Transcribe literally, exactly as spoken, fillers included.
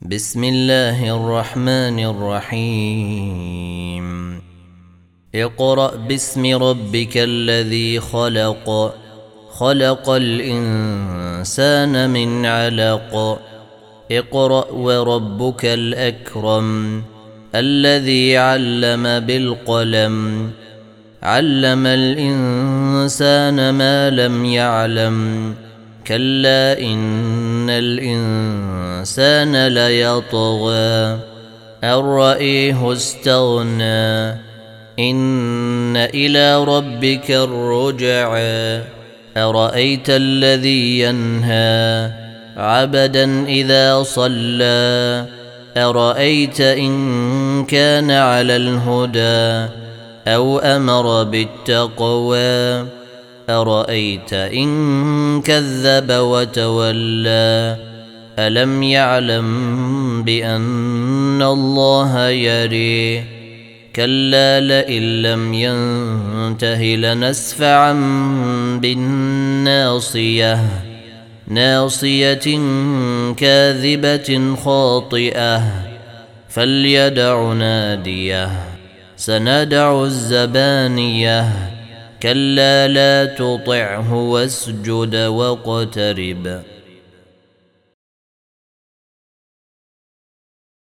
بسم الله الرحمن الرحيم اقرأ باسم ربك الذي خلق خلق الإنسان من علق اقرأ وربك الأكرم الذي علم بالقلم علم الإنسان ما لم يعلم كلا إن الإنسان ليطغى أن رآه استغنى إن إلى ربك الرجعى أرأيت الذي ينهى عبدا إذا صلى أرأيت إن كان على الهدى أو أمر بالتقوى أرأيت إن كذب وتولى ألم يعلم بأن الله يري كلا لئن لم ينته لنسفعا بالناصية ناصية كاذبة خاطئة فليدع ناديه سندع الزبانية كلا لا تطعه واسجد واقترب